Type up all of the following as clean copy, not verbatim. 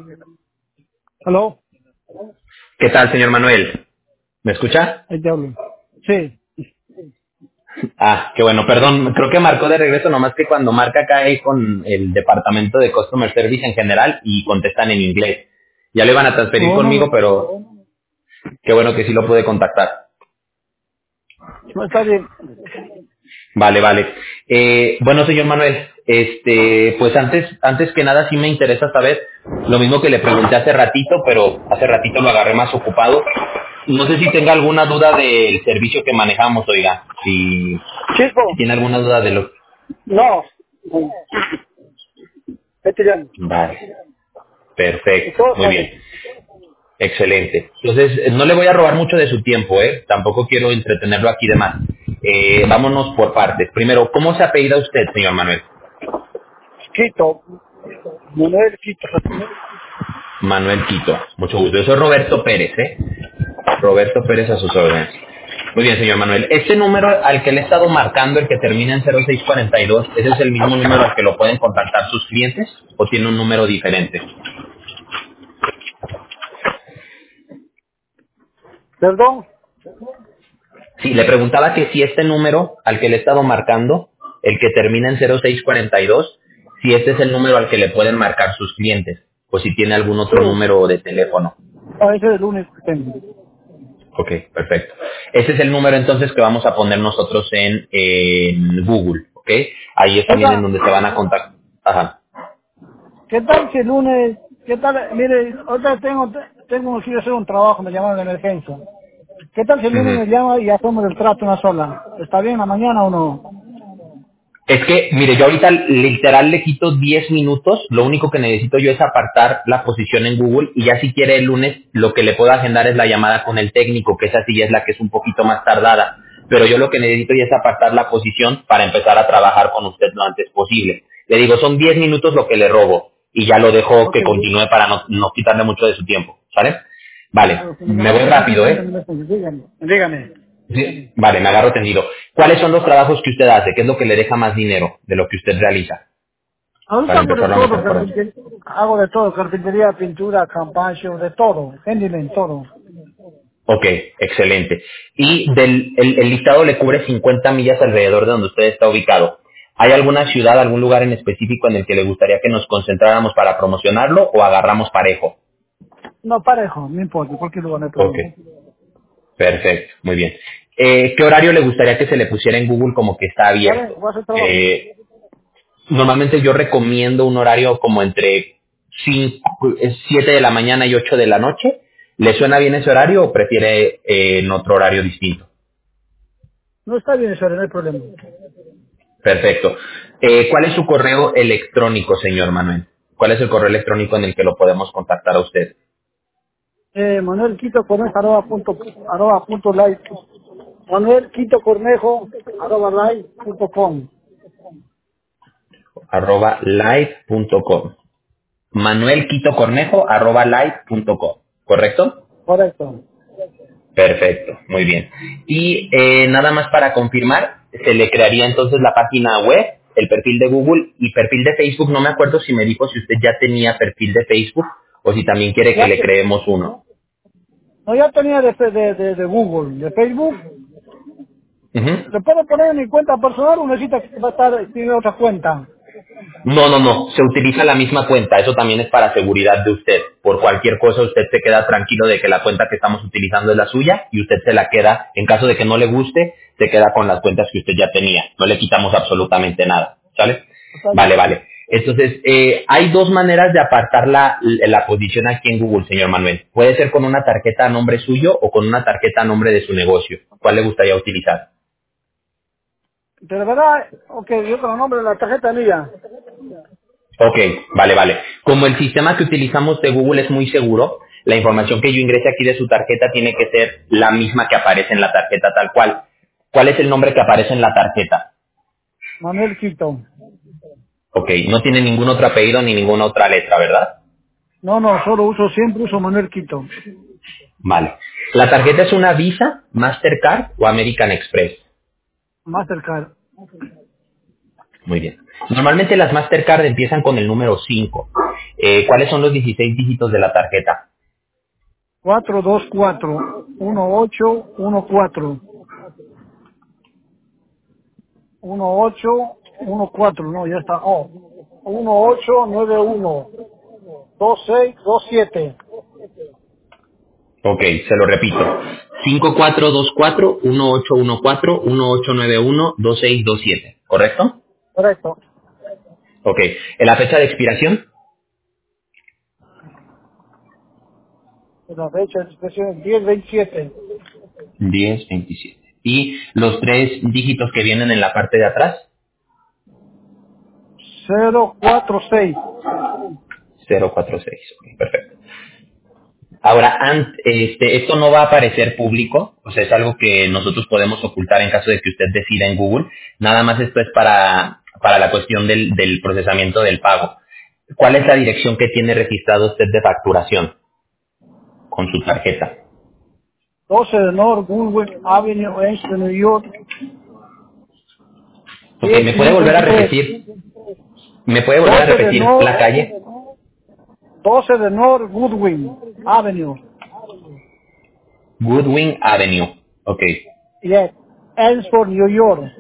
¿Aló? ¿Qué tal, señor Manuel? ¿Me escucha? Ahí te hablo. Sí. Ah, qué bueno, perdón, creo que marcó de regreso, nomás que cuando marca cae con el departamento de Customer Service en general y contestan en inglés. Ya le van a transferir No, conmigo, no, pero qué bueno que sí lo pude contactar. no está bien. Vale, vale. Bueno, señor Manuel, pues antes que nada sí me interesa saber lo mismo que le pregunté hace ratito, pero hace ratito lo agarré más ocupado. No sé si tenga alguna duda del servicio que manejamos, oiga. Si Chico, tiene alguna duda de lo... no. Este ya. Vale, perfecto, Todo muy está bien, bien. excelente. Entonces, no le voy a robar mucho de su tiempo, ¿eh? Tampoco quiero entretenerlo aquí de más. Vámonos por partes. Primero, ¿cómo se apellida usted, señor Manuel? Quito. Manuel Quito. Manuel Quito, mucho gusto. Yo soy Roberto Pérez, ¿eh? Roberto Pérez a sus órdenes. Muy bien, señor Manuel. Este número al que le he estado marcando, el que termina en 0642, ¿ese es el mismo número al que lo pueden contactar sus clientes o tiene un número diferente? Perdón. Sí, le preguntaba que si este número al que le he estado marcando, el que termina en 0642, si este es el número al que le pueden marcar sus clientes o si tiene algún Sí. otro número de teléfono. Ah, ese es el único que tengo. Ok, perfecto. Ese es el número entonces que vamos a poner nosotros en Google, ¿ok? Ahí es también en Oiga, donde se van a contactar. Ajá. ¿qué tal si el lunes, qué tal, mire, ahorita tengo que ir a hacer un trabajo, me llamaron de emergencia. ¿Qué tal si el lunes Ujú. me llama y hacemos el trato una sola? ¿Está bien la mañana o no? Es que, mire, yo ahorita literal le quito 10 minutos, lo único que necesito yo es apartar la posición en Google y ya si quiere el lunes lo que le puedo agendar es la llamada con el técnico, que esa sí ya es la que es un poquito más tardada, pero yo lo que necesito ya es apartar la posición para empezar a trabajar con usted lo antes posible. Le digo, son 10 minutos lo que le robo y ya lo dejo Ok, que continúe para no quitarle mucho de su tiempo, ¿sale? Vale, claro, que me me llamaron voy de rápido, emergencia, ¿eh? dígame. Dígame. Sí, vale, me agarro tendido. ¿Cuáles son los trabajos que usted hace? ¿Qué es lo que le deja más dinero de lo que usted realiza? Ahorita Para hago de empezarlo a todo, meter por ahí. hago de todo, carpintería, pintura, campacho, de todo, handyman, todo. Ok, excelente. Y el listado le cubre 50 millas alrededor de donde usted está ubicado. ¿Hay alguna ciudad, algún lugar en específico en el que le gustaría que nos concentráramos para promocionarlo o agarramos parejo? No, parejo, no importa, cualquier lugar no hay Ok, problema. perfecto, muy bien. ¿Qué horario le gustaría que se le pusiera en Google como que está Ya ven, abierto? voy a hacer trabajo. Normalmente yo recomiendo un horario como entre 7 de la mañana y 8 de la noche. ¿Le suena bien ese horario o prefiere en otro horario distinto? No está bien eso, no hay problema. Perfecto. ¿Cuál es su correo electrónico, señor Manuel? ¿Cuál es el correo electrónico en el que lo podemos contactar a usted? Manuel Quito Cornejo, arroba punto live. Manuel Quito Cornejo, arroba live punto com. @live.com. manuelquitocornejo @live.com. ¿Correcto? Correcto. Perfecto, muy bien. Y nada más para confirmar, se le crearía entonces la página web, el perfil de Google y perfil de Facebook. No me acuerdo si me dijo si usted ya tenía perfil de Facebook o si también quiere que Ya, le creemos uno. no, ya tenía de Google, de Facebook. Ujú. ¿Le puedo poner en mi cuenta personal o necesita que va a estar, tiene otra cuenta? No, no, no, se utiliza la misma cuenta, eso también es para seguridad de usted. Por cualquier cosa usted se queda tranquilo de que la cuenta que estamos utilizando es la suya y usted se la queda, en caso de que no le guste, se queda con las cuentas que usted ya tenía. No le quitamos absolutamente nada, ¿sale? Está Vale, bien. vale. Entonces, hay dos maneras de apartar la posición aquí en Google, señor Manuel. Puede ser con una tarjeta a nombre suyo o con una tarjeta a nombre de su negocio. ¿Cuál le gustaría utilizar? Pero verdad, ok, yo con el nombre de la tarjeta mía. Ok, vale, vale. Como el sistema que utilizamos de Google es muy seguro, la información que yo ingrese aquí de su tarjeta tiene que ser la misma que aparece en la tarjeta tal cual. ¿Cuál es el nombre que aparece en la tarjeta? Manuel Quito. Ok, no tiene ningún otro apellido ni ninguna otra letra, ¿verdad? No, no, siempre uso Manuel Quito. Vale. ¿La tarjeta es una Visa, Mastercard o American Express? Mastercard. Muy bien. Normalmente las Mastercard empiezan con el número 5. ¿Cuáles son los 16 dígitos de la tarjeta? 424 1814 1814, no, ya está. Oh, 1891 2627. Ok, se lo repito. 5424-1814-1891-2627, ¿correcto? Correcto. Ok. ¿En la fecha de expiración? La fecha de expresión es 1027. 1027. ¿Y los tres dígitos que vienen en la parte de atrás? 046. 046. Ok, perfecto. Ahora, esto no va a aparecer público, o sea, es algo que nosotros podemos ocultar en caso de que usted decida en Google. Nada más esto es para la cuestión del procesamiento del pago. ¿Cuál es la dirección que tiene registrado usted de facturación con su tarjeta? 12 de North Goodwin Avenue, East New York. Ok, ¿me puede volver a 10523. repetir? ¿Me puede volver a 12 de repetir North, la calle? 12 de North Goodwin Avenue. Goodwin Avenue. Ok. Yes. Ellsworth, New York.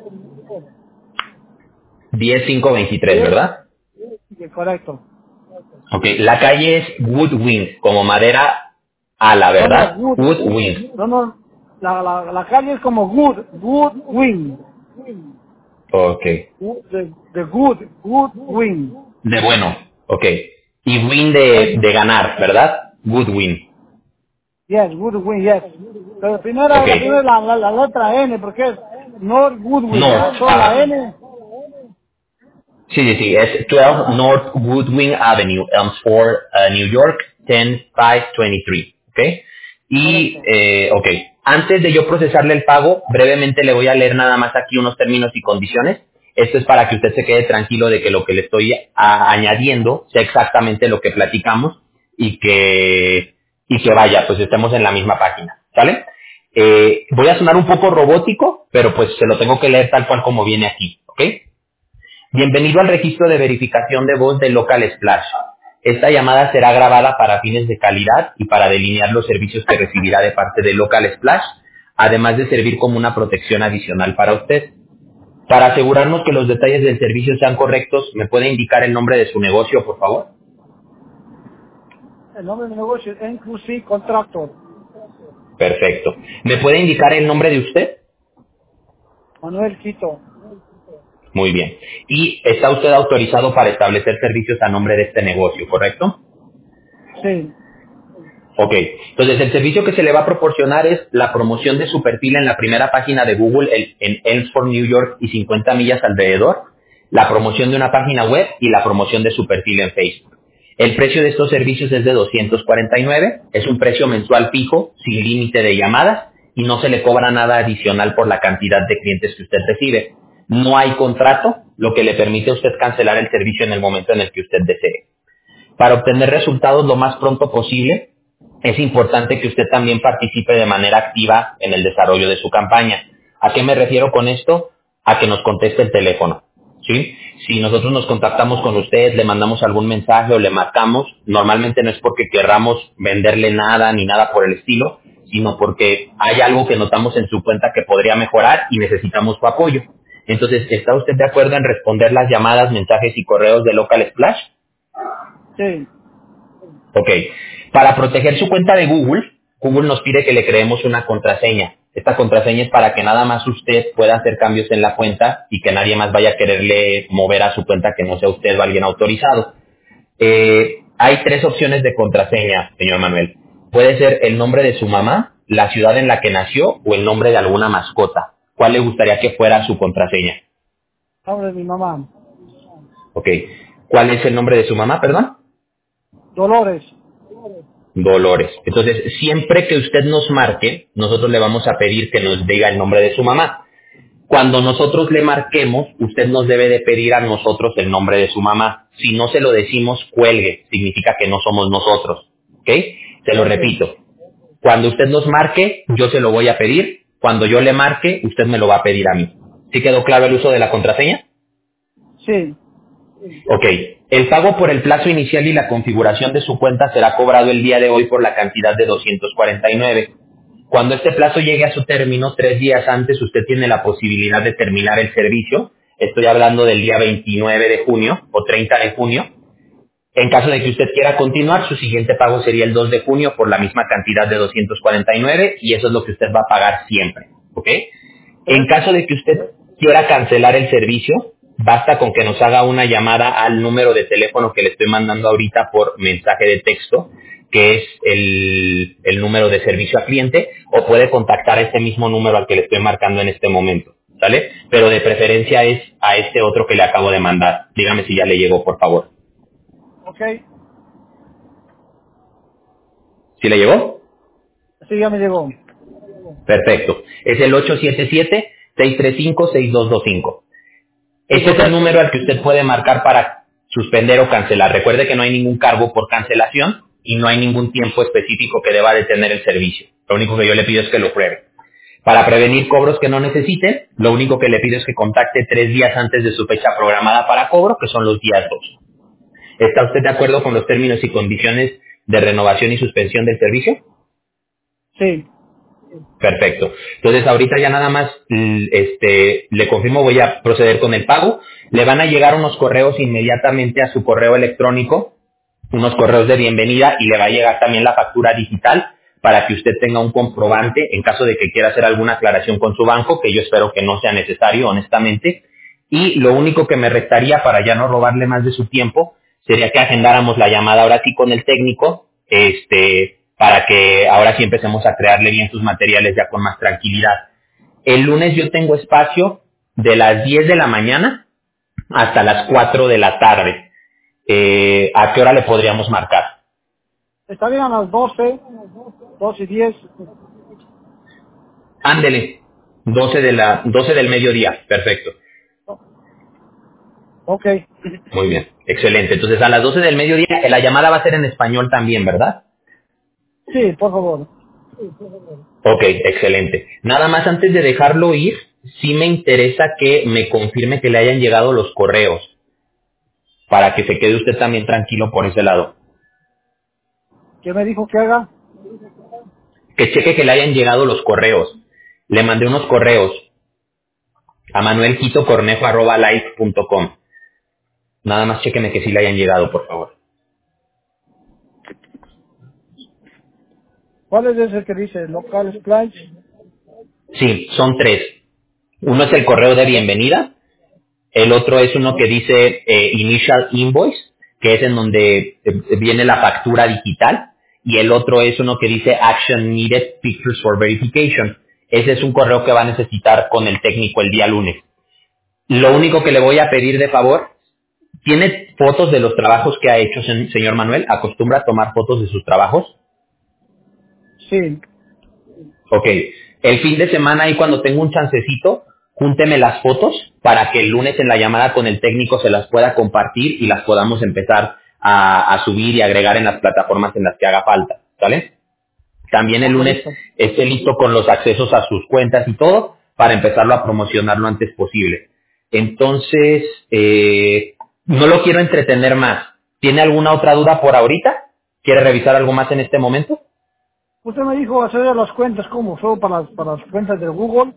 10523, ¿verdad? Sí, correcto. Ok, la calle es Woodwing, como madera ala, No, no, ¿verdad? Good. Woodwing. No, no. La calle es como Goodwin. Ok. De Goodwin. De bueno. Ok. Y win Es, de ganar, ¿verdad? Goodwin. yes, Goodwin, yes. Pero Ok. la primera la letra N, porque es North Goodwin. North. Solo la N. Sí, sí, sí. Es 12 North Woodwing Avenue, Elmsford, New York, 10523. Ok. Y, Correcto. ok. Antes de yo procesarle el pago, brevemente le voy a leer nada más aquí unos términos y condiciones. Esto es para que usted se quede tranquilo de que lo que le estoy añadiendo sea exactamente lo que platicamos y que vaya, pues estemos en la misma página. ¿Sale? Voy a sonar un poco robótico, pero pues se lo tengo que leer tal cual como viene aquí. ¿Ok? Bienvenido al registro de verificación de voz de Local Splash. Esta llamada será grabada para fines de calidad y para delinear los servicios que recibirá de parte de Local Splash, además de servir como una protección adicional para usted. Para asegurarnos que los detalles del servicio sean correctos, ¿me puede indicar el nombre de su negocio, por favor? El nombre del negocio es NQC Contractor. Perfecto. ¿Me puede indicar el nombre de usted? Manuel Quito. Muy bien. Y está usted autorizado para establecer servicios a nombre de este negocio, ¿correcto? Sí. Ok, entonces el servicio que se le va a proporcionar es la promoción de su perfil en la primera página de Google en Elmsford, New York y 50 millas alrededor, la promoción de una página web y la promoción de su perfil en Facebook. El precio de estos servicios es de 249, es un precio mensual fijo, sin límite de llamadas y no se le cobra nada adicional por la cantidad de clientes que usted recibe. No hay contrato, lo que le permite a usted cancelar el servicio en el momento en el que usted desee. Para obtener resultados lo más pronto posible, es importante que usted también participe de manera activa en el desarrollo de su campaña. ¿A qué me refiero con esto? A que nos conteste el teléfono. ¿Sí? Si nosotros nos contactamos con usted, le mandamos algún mensaje o le marcamos, normalmente no es porque querramos venderle nada ni nada por el estilo, sino porque hay algo que notamos en su cuenta que podría mejorar y necesitamos su apoyo. Entonces, ¿está usted de acuerdo en responder las llamadas, mensajes y correos de Local Splash? Sí. Ok. Para proteger su cuenta de Google, Google nos pide que le creemos una contraseña. Esta contraseña es para que nada más usted pueda hacer cambios en la cuenta y que nadie más vaya a quererle mover a su cuenta que no sea usted o alguien autorizado. Hay tres opciones de contraseña, señor Manuel. Puede ser el nombre de su mamá, la ciudad en la que nació o el nombre de alguna mascota. ¿Cuál le gustaría que fuera su contraseña? Nombre de mi mamá. Ok. ¿Cuál es el nombre de su mamá, perdón? Dolores. Dolores. Entonces, siempre que usted nos marque, nosotros le vamos a pedir que nos diga el nombre de su mamá. Cuando nosotros le marquemos, usted nos debe de pedir a nosotros el nombre de su mamá. Si no se lo decimos, cuelgue. Significa que no somos nosotros. ¿Ok? Se lo Ok. repito. Cuando usted nos marque, yo se lo voy a pedir. Cuando yo le marque, usted me lo va a pedir a mí. ¿Sí quedó claro el uso de la contraseña? Sí. Ok, el pago por el plazo inicial y la configuración de su cuenta será cobrado el día de hoy por la cantidad de 249. Cuando este plazo llegue a su término, 3 días antes, usted tiene la posibilidad de terminar el servicio. Estoy hablando del día 29 de junio o 30 de junio. En caso de que usted quiera continuar, su siguiente pago sería el 2 de junio por la misma cantidad de 249 y eso es lo que usted va a pagar siempre. ¿Ok? ¿Sí? En caso de que usted quiera cancelar el servicio, basta con que nos haga una llamada al número de teléfono que le estoy mandando ahorita por mensaje de texto, que es el número de servicio al cliente, o puede contactar este mismo número al que le estoy marcando en este momento, ¿sale? Pero de preferencia es a este otro que le acabo de mandar. Dígame si ya le llegó, por favor. Ok. ¿Sí le llegó? Sí, ya me llegó. Perfecto. Es el 877-635-6225. Sí, Este es el correcto. número al que usted puede marcar para suspender o cancelar. Recuerde que no hay ningún cargo por cancelación y no hay ningún tiempo específico que deba detener el servicio. Lo único que yo le pido es que lo pruebe. Para prevenir cobros que no necesiten, lo único que le pido es que contacte 3 días antes de su fecha programada para cobro, que son los días 2. ¿Está usted de acuerdo con los términos y condiciones de renovación y suspensión del servicio? Sí. Perfecto. Entonces ahorita ya nada más le confirmo, voy a proceder con el pago. Le van a llegar unos correos inmediatamente a su correo electrónico, unos correos de bienvenida y le va a llegar también la factura digital para que usted tenga un comprobante en caso de que quiera hacer alguna aclaración con su banco, que yo espero que no sea necesario, honestamente. Y lo único que me restaría para ya no robarle más de su tiempo sería que agendáramos la llamada ahora sí con el técnico, para que ahora sí empecemos a crearle bien sus materiales ya con más tranquilidad. El lunes yo tengo espacio de las 10 de la mañana hasta las 4 de la tarde. ¿A qué hora le podríamos marcar? Está bien a las 12, 2:10. Ándele, 12 del mediodía, perfecto. Ok. Muy bien, excelente. Entonces a las 12 del mediodía, la llamada va a ser en español también, ¿verdad? Sí, por favor. Ok, excelente. Nada más antes de dejarlo ir, sí me interesa que me confirme que le hayan llegado los correos, para que se quede usted también tranquilo por ese lado. ¿Qué me dijo que haga? Que cheque que le hayan llegado los correos. Le mandé unos correos a manuelquitocornejo@live.com. Nada más chequeme que sí le hayan llegado, por favor. ¿Cuál es ese que dice local splash? Sí, son 3. Uno es el correo de bienvenida, el otro es uno que dice Initial Invoice, que es en donde viene la factura digital, y el otro es uno que dice Action Needed Pictures for Verification. Ese es un correo que va a necesitar con el técnico el día lunes. Lo único que le voy a pedir de favor, ¿tiene fotos de los trabajos que ha hecho, señor Manuel? ¿Acostumbra a tomar fotos de sus trabajos? Sí. Ok. El fin de semana y cuando tengo un chancecito, júnteme las fotos para que el lunes en la llamada con el técnico se las pueda compartir y las podamos empezar a subir y agregar en las plataformas en las que haga falta. ¿Sale? También el Ok, lunes listo. esté listo con los accesos a sus cuentas y todo para empezarlo a promocionar lo antes posible. Entonces, no lo quiero entretener más. ¿Tiene alguna otra duda por ahorita? ¿Quiere revisar algo más en este momento? Usted me dijo hacer las cuentas, ¿cómo? ¿Solo para las cuentas de Google?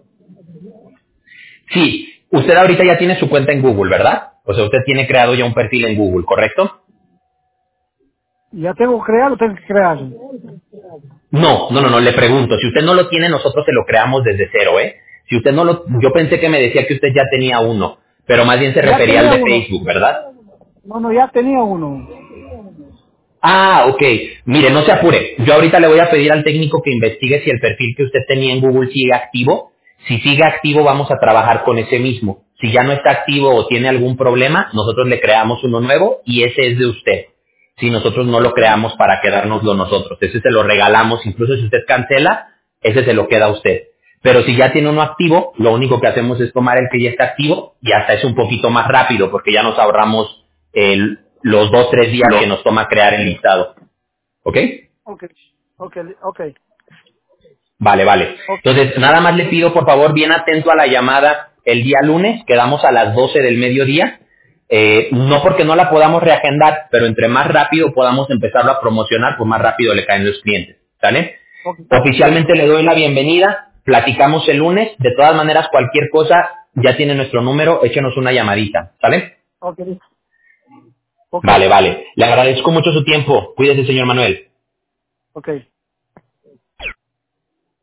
Sí, usted ahorita ya tiene su cuenta en Google, ¿verdad? O sea, usted tiene creado ya un perfil en Google, ¿correcto? ¿Ya tengo que crear o tengo que crear? No, le pregunto. Si usted no lo tiene, nosotros se lo creamos desde cero, ¿eh? Si usted no lo... Yo pensé que me decía que usted ya tenía uno, pero más bien se Ya refería al tenía de uno. Facebook, ¿verdad? No, no, ya tenía uno. Ah, ok. Mire, no se apure. Yo ahorita le voy a pedir al técnico que investigue si el perfil que usted tenía en Google sigue activo. Si sigue activo, vamos a trabajar con ese mismo. Si ya no está activo o tiene algún problema, nosotros le creamos uno nuevo y ese es de usted. Si nosotros no lo creamos para quedárnoslo nosotros. Ese se lo regalamos. Incluso si usted cancela, ese se lo queda a usted. Pero si ya tiene uno activo, lo único que hacemos es tomar el que ya está activo y hasta es un poquito más rápido porque ya nos ahorramos los 2, 3 días que nos toma crear el listado. ¿Ok? Ok, ok, ok, Vale, vale. ok. Entonces, nada más le pido, por favor, bien atento a la llamada el día lunes. Quedamos a las 12 del mediodía. No porque no la podamos reagendar, pero entre más rápido podamos empezarlo a promocionar, pues más rápido le caen los clientes, ¿sale? Ok, Oficialmente le doy la bienvenida, platicamos el lunes, de todas maneras cualquier cosa, ya tiene nuestro número, échenos una llamadita, ¿sale? ok, listo. Ok, Vale, vale. Le agradezco mucho su tiempo. Cuídese, señor Manuel. ok.